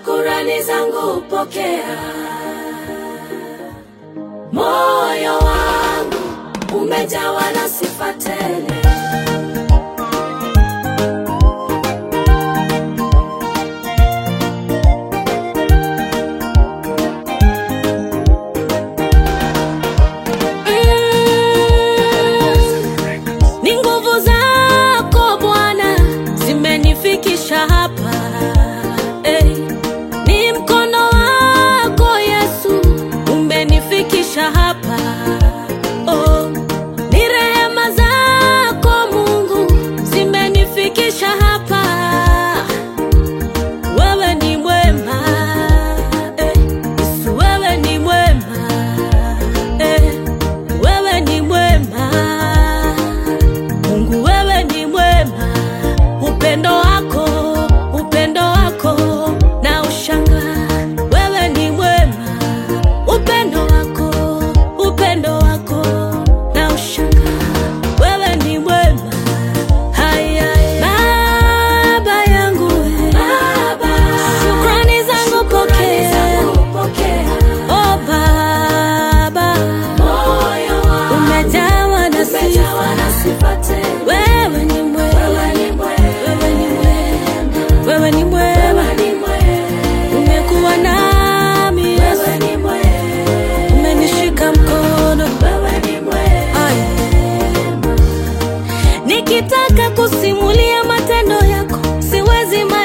shukrani zangu pokea. Moyo wangu umejawa na sifa tele. Ni nguvu zako Bwana zimenifikisha hapa. Ni mkono wako Yesu umenifikisha hapa. Ni rehema zako Mungu zimenifikisha hapa. Wewe ni mwema, Yesu wewe ni mwema, wewe ni mwema, Mungu wewe ni mwema. Upendo wako na ushanga. Wewe ni mwema, upendo wako na ushanga. Wewe ni mwema. Haya Baba yangu, Baba, shukrani zangu pokea. Oh Baba, moyo wangu umejawa na sifa tele. Wewe ni mwema, wewe ni mwema, umekuwa nami Yesu, umenishika mkono. Nikitaka kusimulia matendo yako siwezi